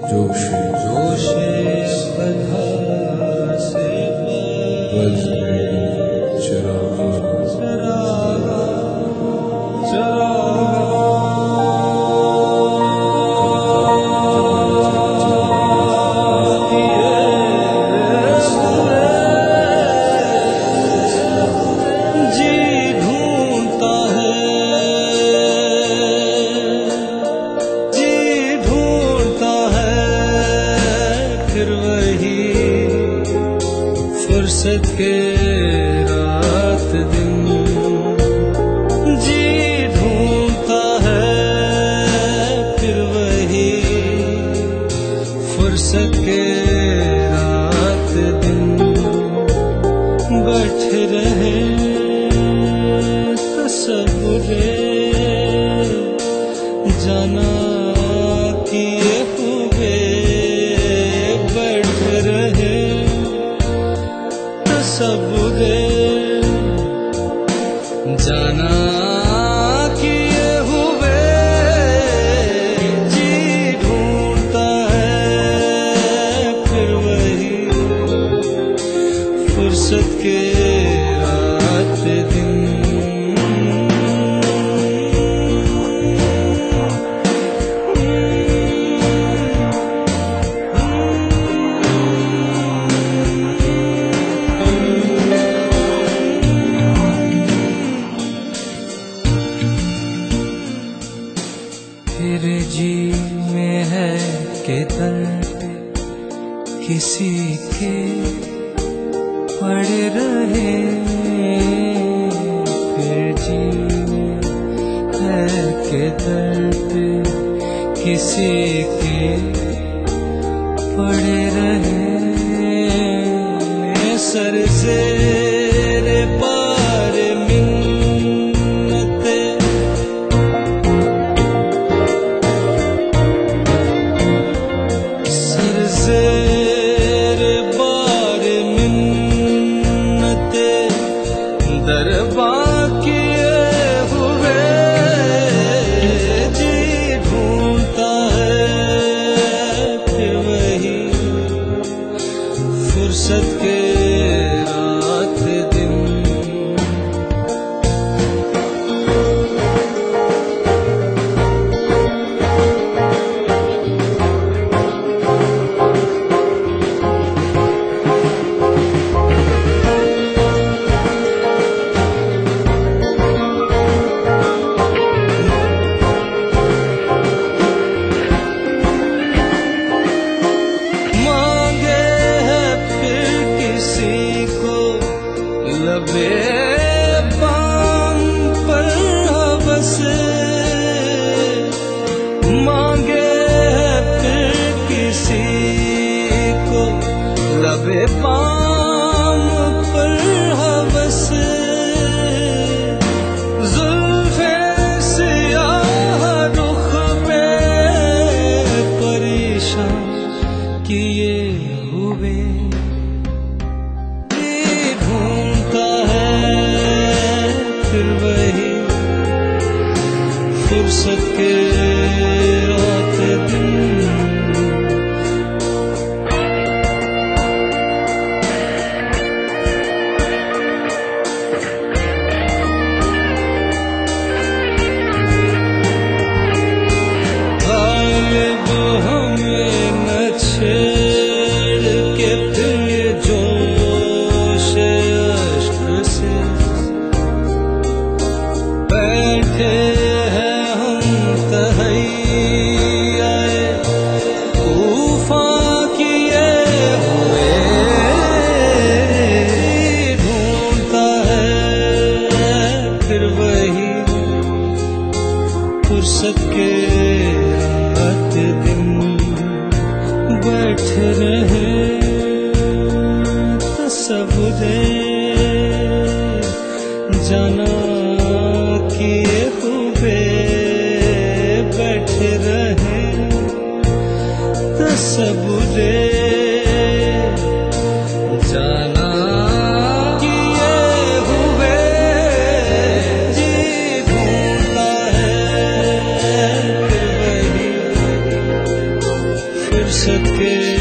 जोश बधा से बज में चरागा फुर्सत के रात दिन जी ढूंढता है फिर वही फुर्सत के रात दिन बैठ रहे तसव्वुरे जाना किए हुए बैठ रहे तसव्वुरे जाना किए हुए जी ढूंढता है फिर वही फुर्सत के रात दिन तेरे जी में है के दर्द किसी के पड़े रहे फिर जी में है के दर्द किसी के पड़े रहे सर से फुर्सत के रात दिन लबे बाम पर हवस मांगे फिर किसी को लबे बाम पर हवस जुल्फे सियाह रुख पे परेशान किए हुए फिर वही फुर्सत के रात दिन गालिब हमें न छेड़ के फिर जोश अश्क से बैठे हैं हम तहैयाए तूफान किए हुए ढूंढता है फिर वही फुर्सत के रात दिन बैठ रहे तसव्वुरे जाना किए हुए बैठ रहे तसव्वुरे जाना किए हुए जी ढूंढता है फिर वही सके।